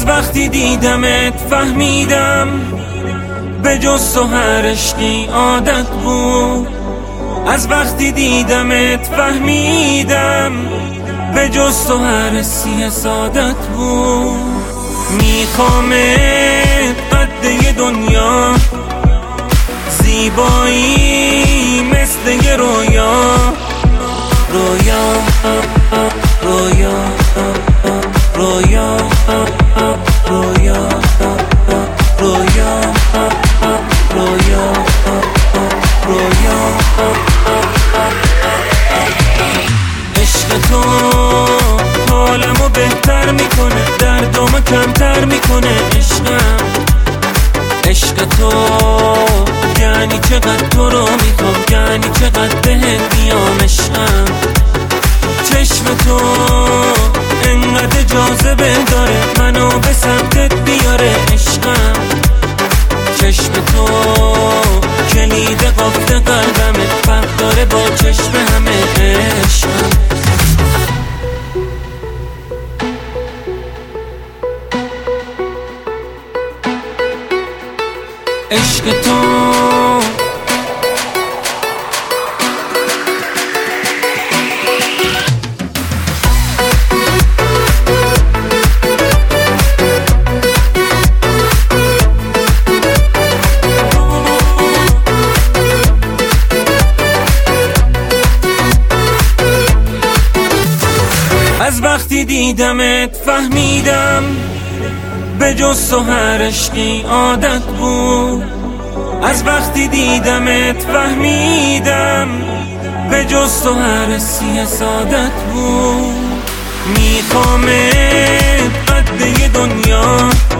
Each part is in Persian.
از وقتی دیدمت فهمیدم به جز تو هر عشقی عادت بود. از وقتی دیدمت فهمیدم به جز تو هر حسی سعادت بود. میخوامت قد دنیا، زیبایی مثل یه رویا. رویا رویا رویا رویا رویا رویا رویا. عشق تو حالمو بهتر میکنه، دردمو کمتر میکنه. عشق تو یعنی چقدر تو رو میخوام، یعنی چقدر بهت میام. عشقم چشم تو انقدر جاذبه داره، منو به سمتت بیاره. عشقم چشم تو کلید قفل قلبمه، فرق داره با چشم همه. عشقم عشق تو از وقتی دیدمت فهمیدم به جز تو هر عشقی عادت بود. از وقتی دیدمت فهمیدم به جز تو هر حسی سعادت بود. میخوامت قد دنیا،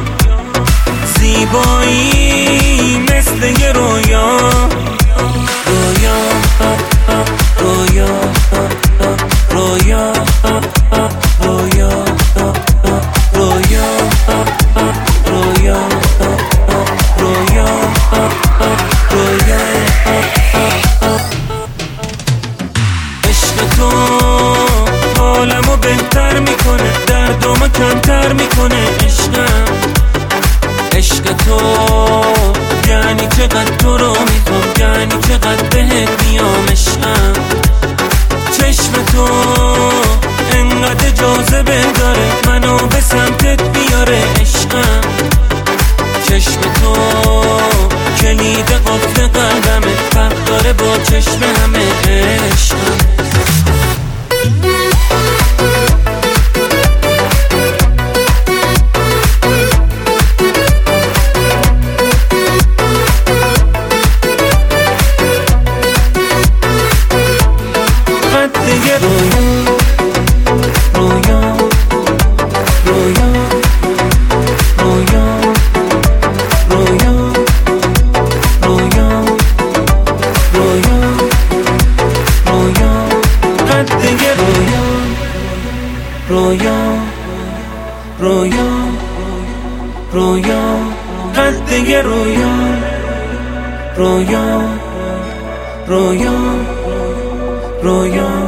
زیبایی مثل یه رویا. رویا رویا رویا رویا رویا رویا رویا رویا. عشق تو حالمو بهتر میکنه، دردمو کمتر میکنه. عشق تو یعنی چقدر تو رو میخوام، یعنی چقدر بهت میام. عشقم چشم تو انقدر جاذبه داره، منو به سمتت بیاره. عشقم چشم تو کلید قفل قلبمه، فرق داره با چشم همه. عشقم رویا رویا رویا قد رویا رویا رویا رویا